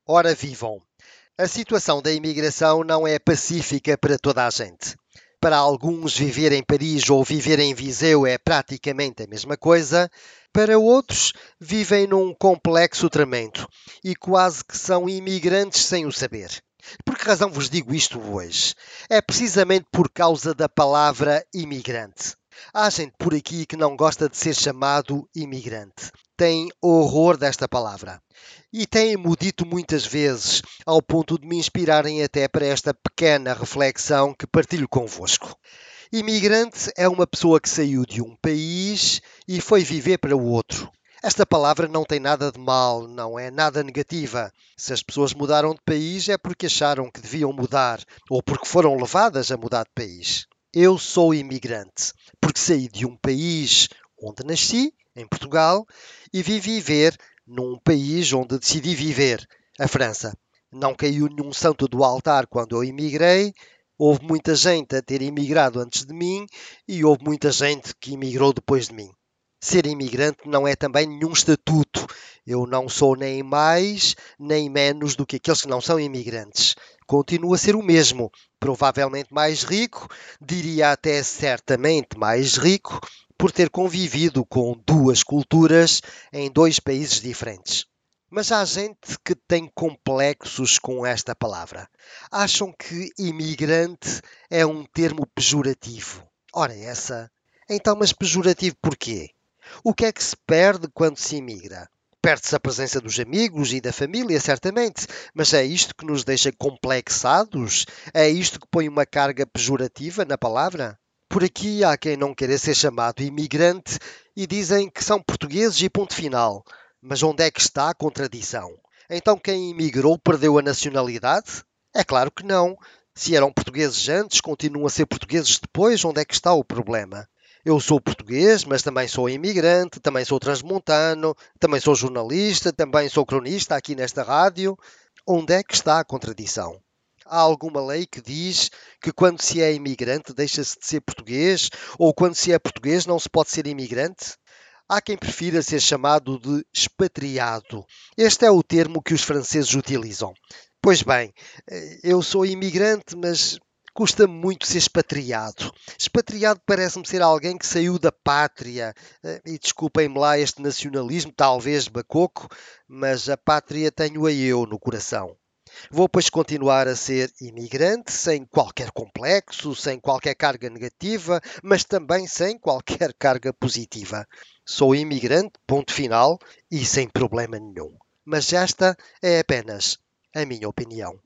Ora vivam! A situação da imigração não é pacífica para toda a gente. Para alguns, viver em Paris ou viver em Viseu é praticamente a mesma coisa. Para outros, vivem num complexo tremendo e quase que são imigrantes sem o saber. Por que razão vos digo isto hoje? É precisamente por causa da palavra imigrante. Há gente por aqui que não gosta de ser chamado imigrante. Tem horror desta palavra. E têm-mo dito muitas vezes, ao ponto de me inspirarem até para esta pequena reflexão que partilho convosco. Imigrante é uma pessoa que saiu de um país e foi viver para o outro. Esta palavra não tem nada de mal, não é nada negativa. Se as pessoas mudaram de país é porque acharam que deviam mudar ou porque foram levadas a mudar de país. Eu sou imigrante porque saí de um país onde nasci, em Portugal, e vim viver num país onde decidi viver, a França. Não caiu nenhum santo do altar quando eu imigrei. Houve muita gente a ter imigrado antes de mim e houve muita gente que imigrou depois de mim. Ser imigrante não é também nenhum estatuto. Eu não sou nem mais nem menos do que aqueles que não são imigrantes. Continuo a ser o mesmo, provavelmente mais rico, diria até certamente mais rico, por ter convivido com duas culturas em dois países diferentes. Mas há gente que tem complexos com esta palavra. Acham que imigrante é um termo pejorativo. Ora, essa. Então, mas pejorativo porquê? O que é que se perde quando se imigra? Perde-se a presença dos amigos e da família, certamente, mas é isto que nos deixa complexados? É isto que põe uma carga pejorativa na palavra? Por aqui há quem não queira ser chamado imigrante e dizem que são portugueses e ponto final. Mas onde é que está a contradição? Então quem imigrou perdeu a nacionalidade? É claro que não. Se eram portugueses antes, continuam a ser portugueses depois, onde é que está o problema? Eu sou português, mas também sou imigrante, também sou transmontano, também sou jornalista, também sou cronista aqui nesta rádio. Onde é que está a contradição? Há alguma lei que diz que quando se é imigrante deixa-se de ser português ou quando se é português não se pode ser imigrante? Há quem prefira ser chamado de expatriado. Este é o termo que os franceses utilizam. Pois bem, eu sou imigrante, mas custa-me muito ser expatriado. Expatriado parece-me ser alguém que saiu da pátria. E desculpem-me lá este nacionalismo, talvez bacoco, mas a pátria tenho-a eu no coração. Vou, pois, continuar a ser imigrante, sem qualquer complexo, sem qualquer carga negativa, mas também sem qualquer carga positiva. Sou imigrante, ponto final, e sem problema nenhum. Mas esta é apenas a minha opinião.